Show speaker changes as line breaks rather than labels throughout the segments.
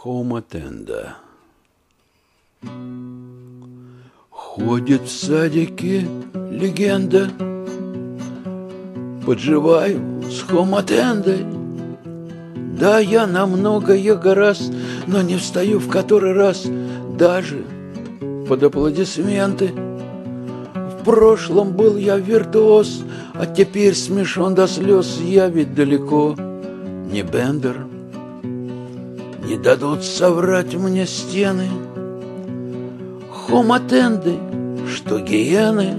Хоума-Тенда. Ходит в садике легенда, подживаю с Хоума-Тендой. Да, я на многое гораст, но не встаю в который раз даже под аплодисменты. В прошлом был я виртуоз, а теперь смешон до слез. Я ведь далеко не Бендер. Не дадут соврать мне стены Хоума-Тенды, что гиены.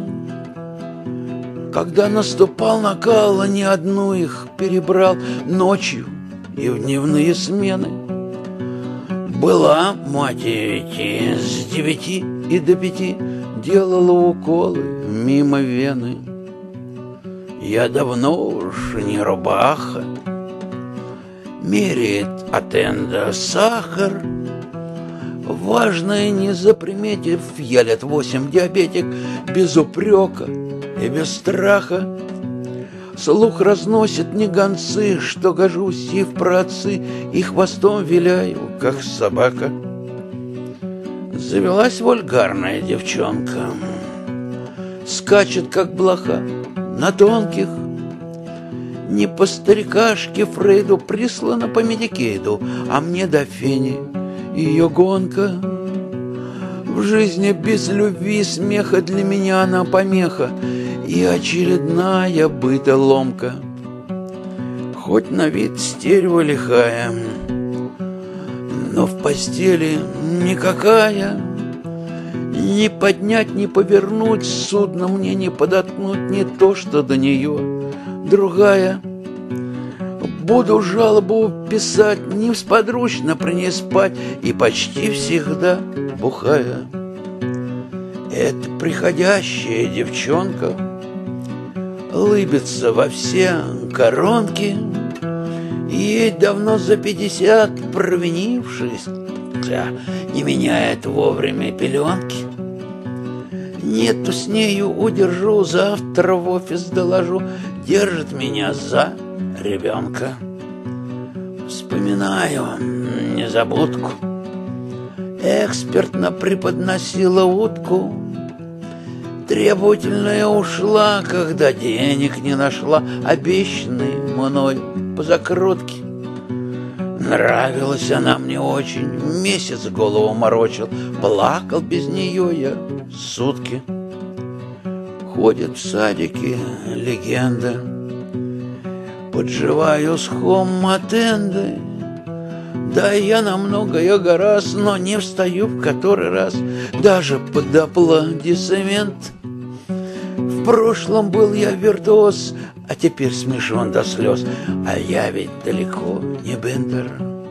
Когда наступал накал, ни одну их перебрал ночью и в дневные смены. Была мать ведь с 9 и до 5 делала уколы мимо вены. Я давно уж не рубаха, меряет Атенда сахар. Важное не заприметив, я лет 8 диабетик, без упрека и без страха. Слух разносят не гонцы, что гожусь и в праотцы, и хвостом виляю, как собака. Завелась вульгарная девчонка, скачет, как блоха, на тонких. Не по старикашке Фрейду прислана по Медикейду, а мне до фени ее гонка. В жизни без любви и смеха для меня она помеха и очередная бытоломка. Хоть на вид стерва лихая, но в постели никакая. Не поднять, не повернуть, судно мне не подоткнуть, не то что до нее другая. Буду жалобу писать, несподручно при ней спать, и почти всегда бухая. Эта приходящая девчонка лыбится во все коронки. Ей давно за 50, провинившись, не меняет вовремя пеленки. Нету с нею удержу, завтра в офис доложу, держит меня за ребенка. Вспоминаю незабудку, экспертно преподносила утку. Требовательная ушла, когда денег не нашла, обещанной мной по закрутке. Нравилась она мне очень, месяц голову морочил, плакал без нее я сутки. Ходит в садике легенда, подживаю с Хоума-Тендой. Да, я на многое гораст, но не встаю в который раз даже под аплодисмент. В прошлом был я виртуоз, а теперь смешон до слез, а я ведь далеко не Бендер.